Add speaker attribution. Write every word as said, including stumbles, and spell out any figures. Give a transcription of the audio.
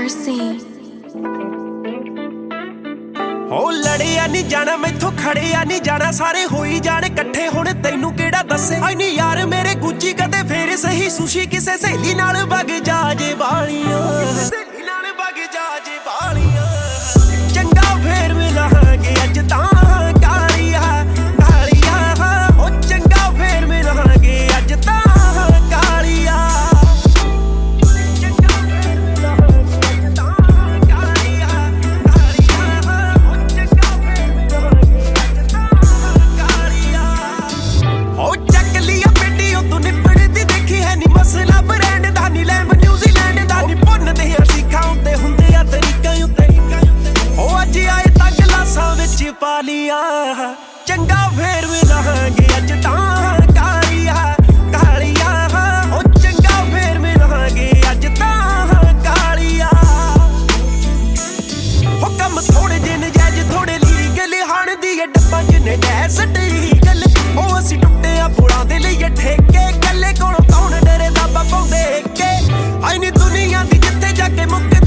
Speaker 1: scene.
Speaker 2: ਹੋ ਲੜਿਆ ਨਹੀਂ ਜਾਣਾ ਮੈਥੋਂ ਖੜਿਆ ਨਹੀਂ ਜਾਣਾ ਸਾਰੇ ਹੋਈ ਜਾਣ ਇਕੱਠੇ ਹੁਣ ਤੈਨੂੰ ਕਿਹੜਾ ਦੱਸੇ ਆਈ ਨਹੀਂ ਯਾਰ ਮੇਰੇ ਗੁੱਚੀ ਕਦੇ ਫੇਰ ਸਹੀ ਸੁਸ਼ੀ ਕਿਸੇ ਸਹੇਲੀ ਨਾਲ ਵਗ ਜਾ ਜੇ ਬਾਲੀਆਂ ਸਹੇਲੀ ਨਾਲ ਵਗ ਜਾ ਜੇ ਬਾਲੀਆਂ ਚੰਗਾ ਫੇਰ ਮਿਲਾਂਗੇ ਅੱਜ ਤਾਂ ਕਾਲੀਆ ਕਾਲੀਆ ਹੋ ਚੰਗਾ ਫੇਰ ਮਿਲਾਂਗੇ ਅੱਜ ਤਾਂ ਕਾਲੀਆ ਮਸਲਾ ਬ੍ਰਾਂਡ ਦਾ ਨੀ ਲੈਂਬ ਨਿਊਜ਼ੀਲੈਂਡ ਦਾ ਨੀ ਭੁੰਨਦੇ ਅਸੀਂ ਖਾਉਂਦੇ ਹੁੰਦੇ ਆ ਤਰੀਕਾਂ ਉੱਤੇ ਉਹ ਅੱਜ ਆਏ ਤਾਂ ਗਲਾਸਾਂ ਵਿੱਚ ਪਾ ਲਿਆ ਚੰਗਾ ਫੇਰ ਮਿਲਾਂਗੇ ਅੱਜ ਤਾਂ ਕਾਲੀਆ ਕਾਲੀਆ ਉਹ ਚੰਗਾ ਫੇਰ ਮਿਲਾਂਗੇ ਅੱਜ ਤਾਂ ਕਾਲੀਆ ਉਹ ਕੰਮ ਥੋੜੇ ਜਿਹੇ ਨਜਾਇਜ਼ ਥੋੜੇ ਲੀਗਲ ਹਾਣ ਦੀ ਏ ਡੱਬਾਂ ਜਿੰਨੇ ਡੈਸਟ ਲੀਗਲ ਉਹ ਅਸੀਂ ਟੁੱਟੇ ਆ ਪੁਲਾਂ ਦੇ ਲਈ ਠੇਕੇ ਕੱਲੇ ਕੋਲੋਂ ਕੌਣ ਡਰੇ ਦਾ ਪਾਉਂਦੇ ਕੇ ਆਈ ਨੀ ਦੁਨੀਆ ਦੀ ਜਿੱਥੇ ਜਾ ਕੇ ਮੁੱਕ